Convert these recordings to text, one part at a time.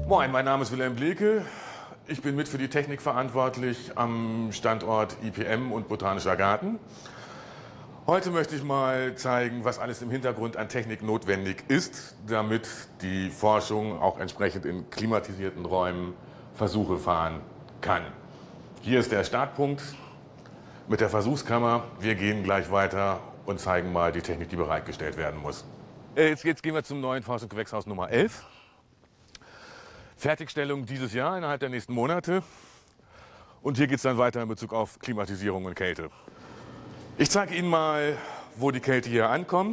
Moin, mein Name ist Wilhelm Bleke. Ich bin mit für die Technik verantwortlich am Standort IPM und Botanischer Garten. Heute möchte ich mal zeigen, was alles im Hintergrund an Technik notwendig ist, damit die Forschung auch entsprechend in klimatisierten Räumen Versuche fahren kann. Hier ist der Startpunkt mit der Versuchskammer. Wir gehen gleich weiter und zeigen mal die Technik, die bereitgestellt werden muss. Jetzt gehen wir zum neuen Forschungsgewächshaus Nummer 11. Fertigstellung dieses Jahr, innerhalb der nächsten Monate. Und hier geht es dann weiter in Bezug auf Klimatisierung und Kälte. Ich zeige Ihnen mal, wo die Kälte hier ankommt.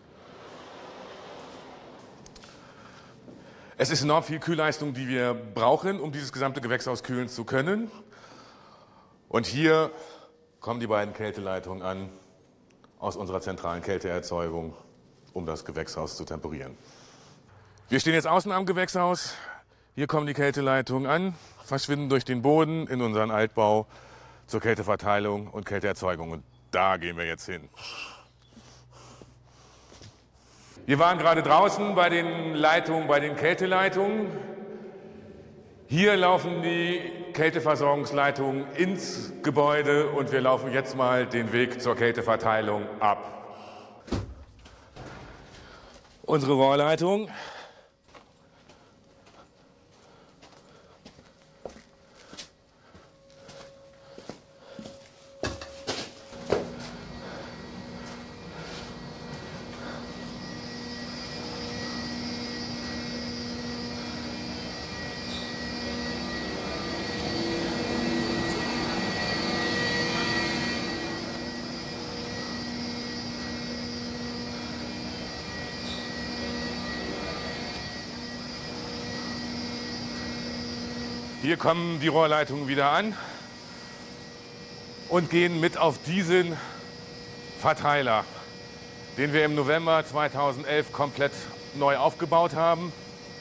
Es ist enorm viel Kühlleistung, die wir brauchen, um dieses gesamte Gewächshaus kühlen zu können. Und hier kommen die beiden Kälteleitungen an aus unserer zentralen Kälteerzeugung, um das Gewächshaus zu temperieren. Wir stehen jetzt außen am Gewächshaus. Hier kommen die Kälteleitungen an, verschwinden durch den Boden in unseren Altbau zur Kälteverteilung und Kälteerzeugung. Und da gehen wir jetzt hin. Wir waren gerade draußen bei den Leitungen, bei den Kälteleitungen. Hier laufen die Kälteversorgungsleitungen ins Gebäude und wir laufen jetzt mal den Weg zur Kälteverteilung ab. Unsere Rohrleitung. Hier kommen die Rohrleitungen wieder an und gehen mit auf diesen Verteiler, den wir im November 2011 komplett neu aufgebaut haben.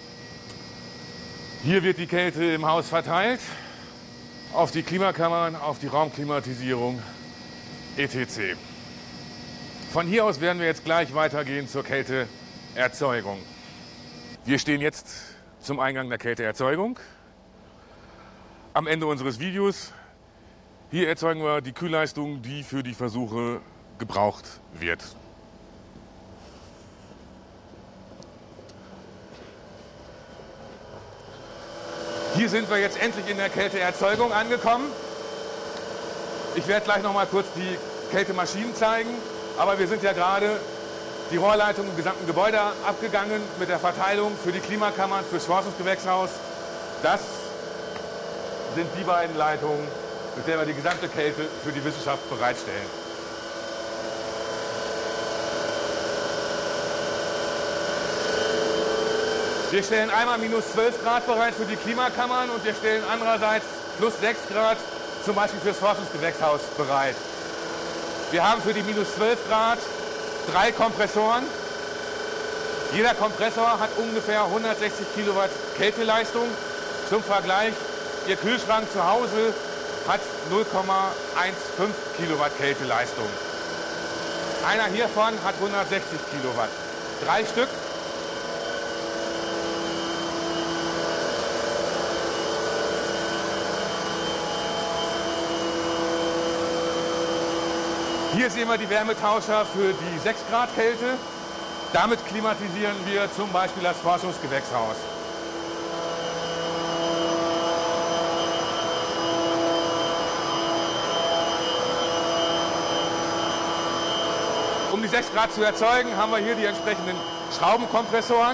Hier wird die Kälte im Haus verteilt auf die Klimakammern, auf die Raumklimatisierung etc. Von hier aus werden wir jetzt gleich weitergehen zur Kälteerzeugung. Wir stehen jetzt zum Eingang der Kälteerzeugung. Am Ende unseres Videos. Hier erzeugen wir die Kühlleistung, die für die Versuche gebraucht wird. Hier sind wir jetzt endlich in der Kälteerzeugung angekommen. Ich werde gleich noch mal kurz die Kältemaschinen zeigen, aber wir sind ja gerade die Rohrleitung im gesamten Gebäude abgegangen mit der Verteilung für die Klimakammern, fürs Forschungsgewächshaus. Das sind die beiden Leitungen, mit denen wir die gesamte Kälte für die Wissenschaft bereitstellen. Wir stellen einmal minus 12 Grad bereit für die Klimakammern und wir stellen andererseits plus 6 Grad zum Beispiel für das Forschungsgewächshaus bereit. Wir haben für die minus 12 Grad 3 Kompressoren. Jeder Kompressor hat ungefähr 160 Kilowatt Kälteleistung. Zum Vergleich, Ihr Kühlschrank zu Hause hat 0,15 Kilowatt Kälteleistung. Einer hiervon hat 160 Kilowatt. 3 Stück. Hier sehen wir die Wärmetauscher für die 6 Grad Kälte. Damit klimatisieren wir zum Beispiel das Forschungsgewächshaus. Um die 6 Grad zu erzeugen, haben wir hier die entsprechenden Schraubenkompressoren.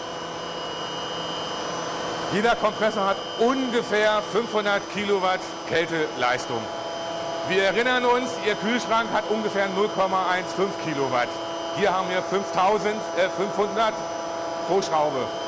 Jeder Kompressor hat ungefähr 500 Kilowatt Kälteleistung. Wir erinnern uns, Ihr Kühlschrank hat ungefähr 0,15 Kilowatt. Hier haben wir 500 pro Schraube.